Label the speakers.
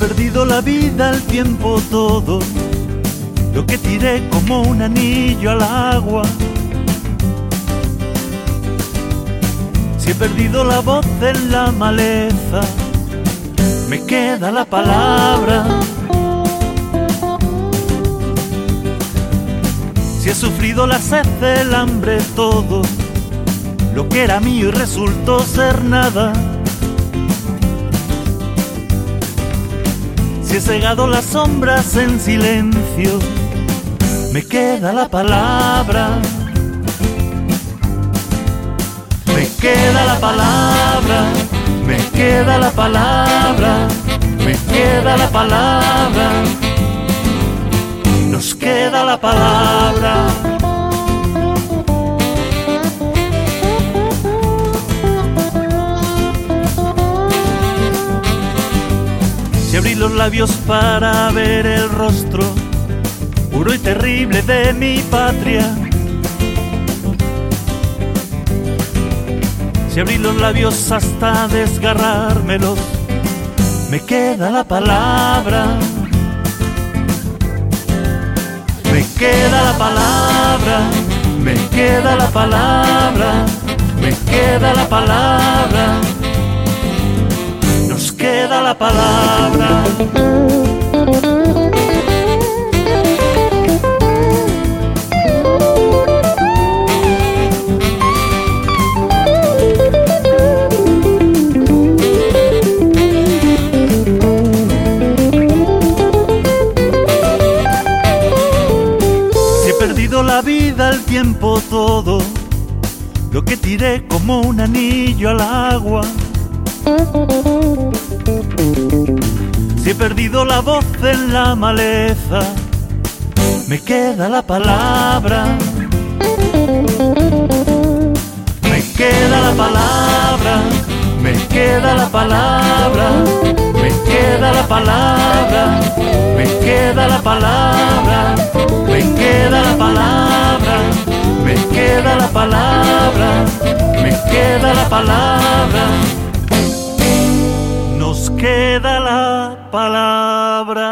Speaker 1: perdido la vida, el tiempo, todo lo que tiré como un anillo al agua. Si he perdido la voz en la maleza, me queda la palabra. Si he sufrido la sed, el hambre, todo lo que era mío y resultó ser nada. Si he cegado las sombras en silencio, me queda la palabra. Me queda la palabra, me queda la palabra, me queda la palabra. Nos queda la palabra. Si abrí los labios para ver el rostro puro y terrible de mi patria, si abrí los labios hasta desgarrármelos, me queda la palabra. Me queda la palabra, me queda la palabra, me queda la palabra. Nos queda la palabra. La vida, el tiempo, todo lo que tiré como un anillo al agua. Si he perdido la voz en la maleza, me queda la palabra. Me queda la palabra, me queda la palabra, me queda la palabra, me queda la palabra, me queda la palabra, me queda la palabra, me queda la palabra. Nos queda la palabra.